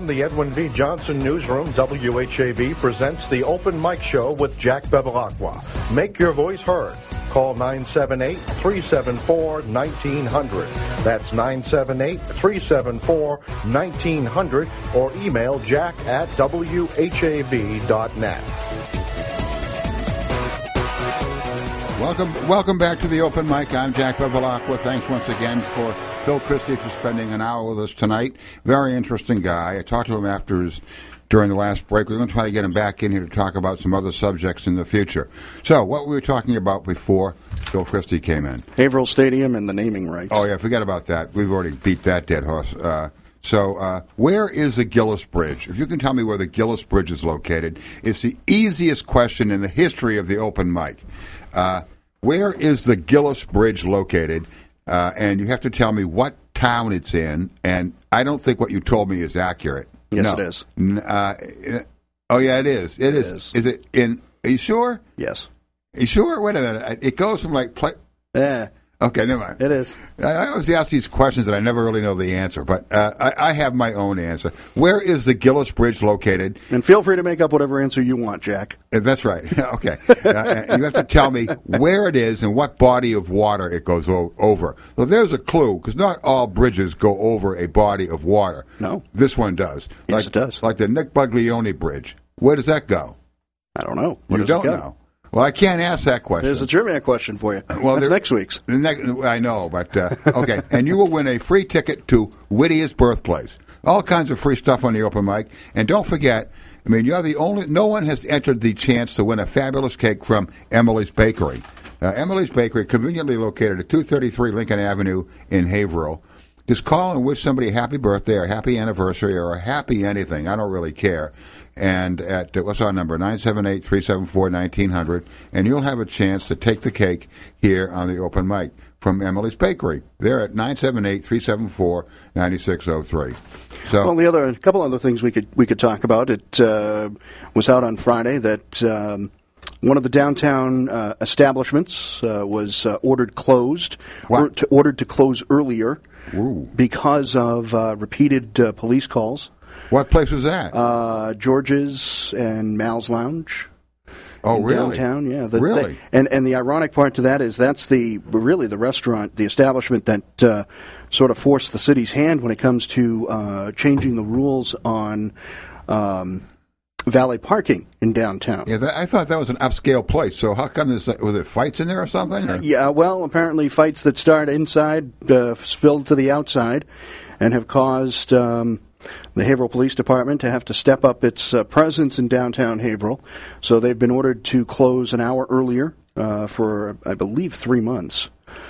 From the Edwin V. Johnson Newsroom, WHAV presents the Open Mic Show with Jack Bevilacqua. Make your voice heard. Call 978-374-1900. That's 978-374-1900 or email jack@whav.net. Welcome back to the Open Mic. I'm Jack Bevilacqua. Thanks once again for Phil Christie for spending an hour with us tonight. Very interesting guy. I talked to him during the last break. We're going to try to get him back in here to talk about some other subjects in the future. So, what we were talking about before Phil Christie came in. Haverhill Stadium and the naming rights. Oh, yeah, forget about that. We've already beat that dead horse. So, where is the Gillis Bridge? If you can tell me where the Gillis Bridge is located, it's the easiest question in the history of the Open Mic. Where is the Gillis Bridge located? And you have to tell me what town it's in. And I don't think what you told me is accurate. Yes, it is. Oh, yeah, it is. It is. Is it in? Are you sure? Yes. Are you sure? Wait a minute. It goes from Yeah. Okay, never mind. It is. I always ask these questions and I never really know the answer, but I have my own answer. Where is the Gillis Bridge located? And feel free to make up whatever answer you want, Jack. That's right. Okay. You have to tell me where it is and what body of water it goes over. So there's a clue, because not all bridges go over a body of water. No. This one does. Yes, it does. Like the Nick Buglione Bridge. Where does that go? I don't know. You don't know. Well, I can't ask that question. There's a trivia question for you. Well, that's next week's. I know, but okay. And you will win a free ticket to Whittier's birthplace. All kinds of free stuff on the Open Mic. And don't forget, I mean, you're the only. No one has entered the chance to win a fabulous cake from Emily's Bakery. Emily's Bakery, conveniently located at 233 Lincoln Avenue in Haverhill. Just call and wish somebody a happy birthday or happy anniversary or a happy anything. I don't really care. And at, what's our number, 978-374-1900, and you'll have a chance to take the cake here on the Open Mic from Emily's Bakery. They're at 978-374-9603. So, well, a couple other things we could talk about. It was out on Friday that one of the downtown establishments was ordered closed, ordered to close earlier. Ooh. Because of repeated police calls. What place was that? George's and Mal's Lounge. Oh, really? Downtown, yeah. Really? And the ironic part to that is that's the restaurant, the establishment that sort of forced the city's hand when it comes to changing the rules on valet parking in downtown. Yeah, I thought that was an upscale place. So how come were there fights in there or something? Or? Yeah, well, apparently fights that start inside spilled to the outside and have caused the Haverhill Police Department to have to step up its presence in downtown Haverhill. So they've been ordered to close an hour earlier for, I believe, 3 months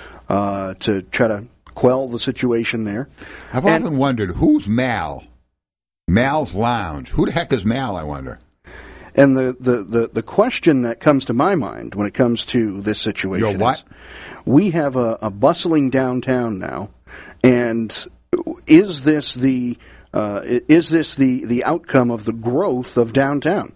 to try to quell the situation there. I've often wondered, who's Mal? Mal's Lounge. Who the heck is Mal, I wonder? And the question that comes to my mind when it comes to this situation is, we have a bustling downtown now, and is this the outcome of the growth of downtown?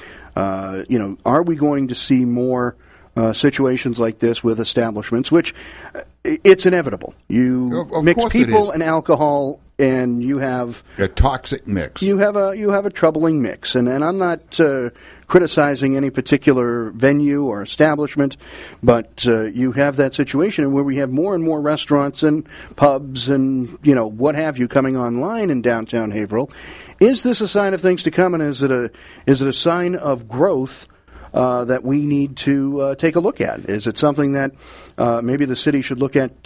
Are we going to see more situations like this with establishments, which it's inevitable. You mix people and alcohol, and you have a toxic mix. You have a troubling mix, and I'm not criticizing any particular venue or establishment, but you have that situation where we have more and more restaurants and pubs and what have you coming online in downtown Haverhill. Is this a sign of things to come, and is it a sign of growth that we need to take a look at? Is it something that maybe the city should look at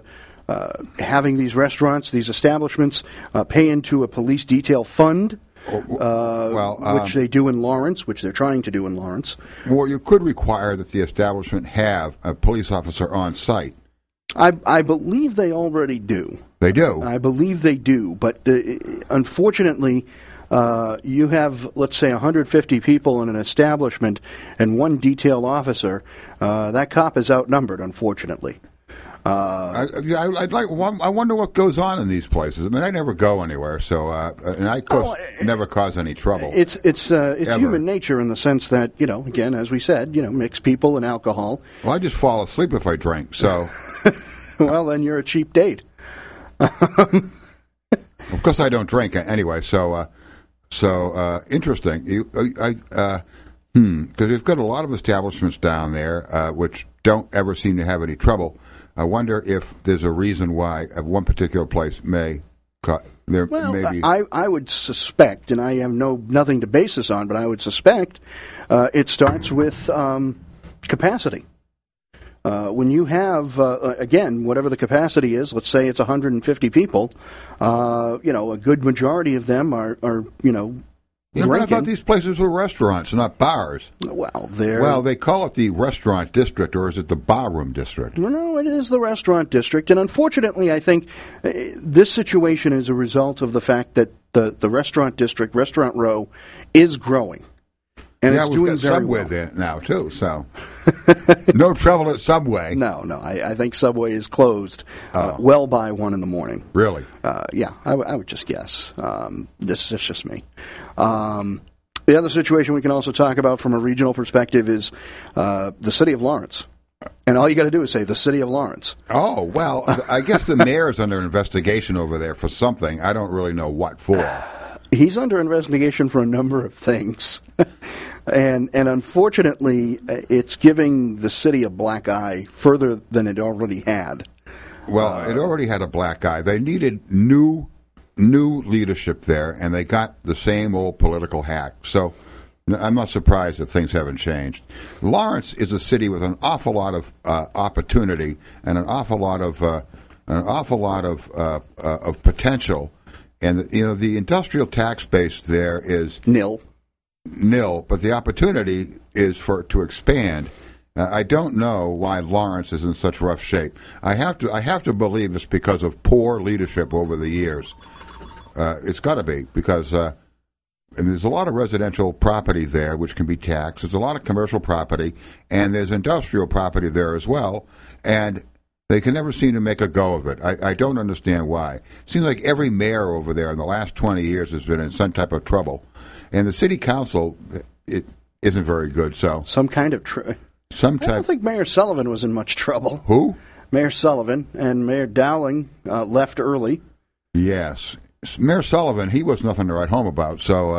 having these restaurants, these establishments, pay into a police detail fund, which they do in Lawrence, which they're trying to do in Lawrence? Well, you could require that the establishment have a police officer on site. I believe they already do. They do? I believe they do, but unfortunately, you have, let's say, 150 people in an establishment and one detail officer. That cop is outnumbered, unfortunately. I wonder what goes on in these places. I mean, I never go anywhere, so and I never cause any trouble. It's human nature in the sense that again, as we said, mix people and alcohol. Well, I just fall asleep if I drink. So, well, then you're a cheap date. Of course, I don't drink anyway. So interesting. Because we've got a lot of establishments down there which don't ever seem to have any trouble. I wonder if there's a reason why one particular place may. I would suspect, and I have nothing to base this on, but I would suspect it starts with capacity. When you have, again, whatever the capacity is, let's say it's 150 people, a good majority of them are drinking. But I thought these places were restaurants, not bars. Well, they call it the restaurant district, or is it the barroom district? No, it is the restaurant district, and unfortunately, I think this situation is a result of the fact that the restaurant district, Restaurant Row, is growing. And it's doing very Subway well. there now, too, so no trouble at Subway. No, I think Subway is closed well by 1 in the morning. Really? Yeah, I would just guess. This is just me. The other situation we can also talk about from a regional perspective is the city of Lawrence. And all you got to do is say the city of Lawrence. Oh, well, I guess the mayor's under investigation over there for something. I don't really know what for. He's under investigation for a number of things. And unfortunately, it's giving the city a black eye further than it already had. Well, it already had a black eye. They needed new leadership there, and they got the same old political hack. So I'm not surprised that things haven't changed. Lawrence is a city with an awful lot of opportunity and an awful lot of potential. And the industrial tax base there is nil, but the opportunity is to expand. I don't know why Lawrence is in such rough shape. I have to believe it's because of poor leadership over the years. It's got to be because and there's a lot of residential property there which can be taxed. There's a lot of commercial property, and there's industrial property there as well. And they can never seem to make a go of it. I don't understand why. It seems like every mayor over there in the last 20 years has been in some type of trouble. And the city council, it isn't very good. So some kind of I don't think Mayor Sullivan was in much trouble. Who? Mayor Sullivan and Mayor Dowling left early. Yes. Mayor Sullivan, he was nothing to write home about. So,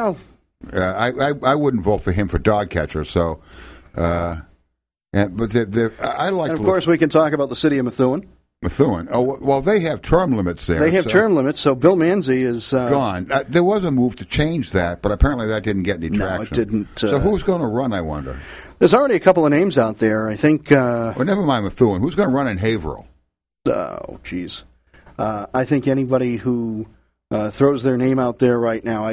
I wouldn't vote for him for dog catcher. So, I like. And of course, we can talk about the city of Methuen. Methuen. Oh, well, they have term limits there. They have term limits, so Bill Manzi is gone. There was a move to change that, but apparently that didn't get any traction. No, it didn't. So who's going to run, I wonder? There's already a couple of names out there. I think. Well, never mind Methuen. Who's going to run in Haverhill? Oh, jeez. I think anybody who throws their name out there right now,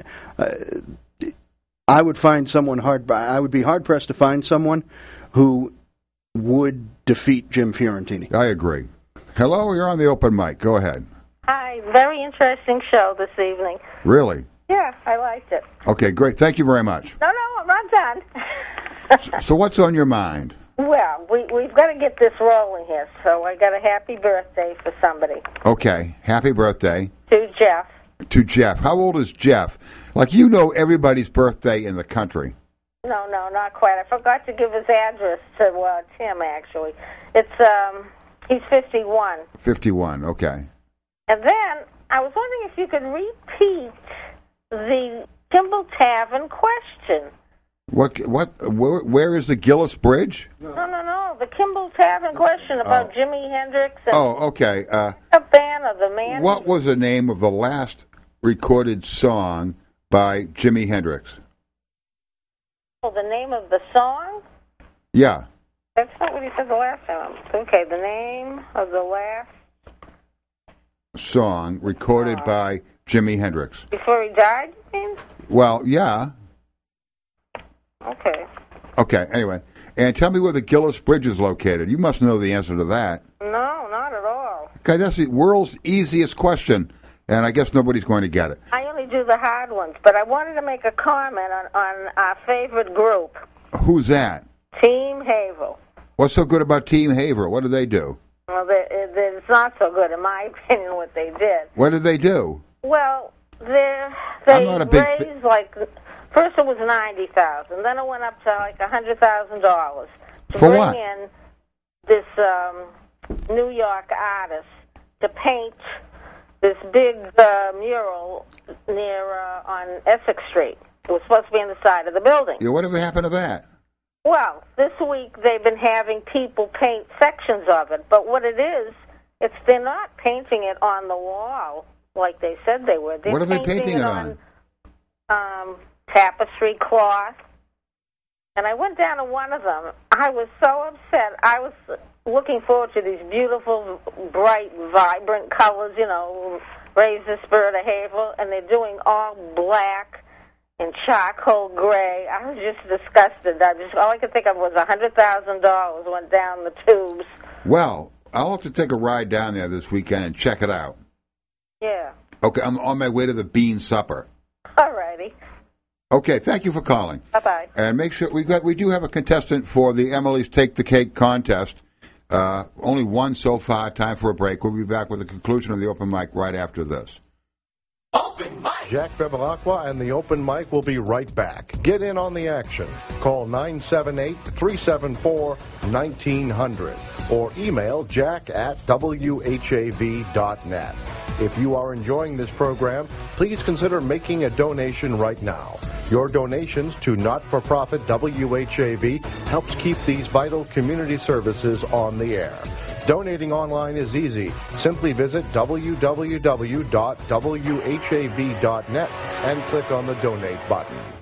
I would find someone hard. I would be hard pressed to find someone who would defeat Jim Fiorentini. I agree. Hello, you're on the open mic. Go ahead. Hi, very interesting show this evening. Really? Yeah, I liked it. Okay, great. Thank you very much. No, I'm not done. So what's on your mind? Well, we've got to get this rolling here, so I got a happy birthday for somebody. Okay, happy birthday. To Jeff. To Jeff. How old is Jeff? Like, you know everybody's birthday in the country. No, not quite. I forgot to give his address to Tim, actually. It's, he's 51. 51, okay. And then, I was wondering if you could repeat the Kimball Tavern question. Where is the Gillis Bridge? No, the Kimball Tavern question about Jimi Hendrix and okay. a band of the man. What was the name of the last recorded song by Jimi Hendrix? Oh, the name of the song? Yeah. That's not what he said the last time. Okay, the name of the last song recorded by Jimi Hendrix. Before he died, you mean? Well, yeah. Okay, anyway. And tell me where the Gillis Bridge is located. You must know the answer to that. No, not at all. Okay, that's the world's easiest question, and I guess nobody's going to get it. I only do the hard ones, but I wanted to make a comment on our favorite group. Who's that? Team Haverhill. What's so good about Team Haverhill? What do they do? Well, it's not so good, in my opinion, what they did. What did they do? Well, they raised, first it was $90,000, then it went up to like $100,000 to For bring what? in this New York artist to paint this big mural near on Essex Street. It was supposed to be on the side of the building. Yeah, whatever happened to that? Well, this week they've been having people paint sections of it, but what it is, they're not painting it on the wall like they said they were. They're what are they painting it on? Tapestry cloth. And I went down to one of them. I was so upset. I was looking forward to these beautiful, bright, vibrant colors, raise the spirit of Haverhill, and they're doing all black and charcoal gray. I was just disgusted. All I could think of was $100,000 went down the tubes. Well, I'll have to take a ride down there this weekend and check it out. Yeah. Okay, I'm on my way to the bean supper. All righty. Okay, thank you for calling. Bye-bye. And make sure we do have a contestant for the Emily's Take the Cake contest. Only one so far. Time for a break. We'll be back with the conclusion of the open mic right after this. Open mic. Jack Bevilacqua and the open mic will be right back. Get in on the action. Call 978-374-1900 or email jack@whav.net. If you are enjoying this program, please consider making a donation right now. Your donations to not-for-profit WHAV helps keep these vital community services on the air. Donating online is easy. Simply visit www.whav.net and click on the donate button.